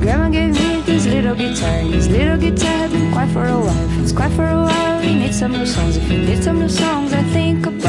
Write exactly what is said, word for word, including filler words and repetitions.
Grandma gave me this little guitar. This little guitar had been quiet for a while. If it's quiet for a while, you need some new songs. If you need some new songs, I think about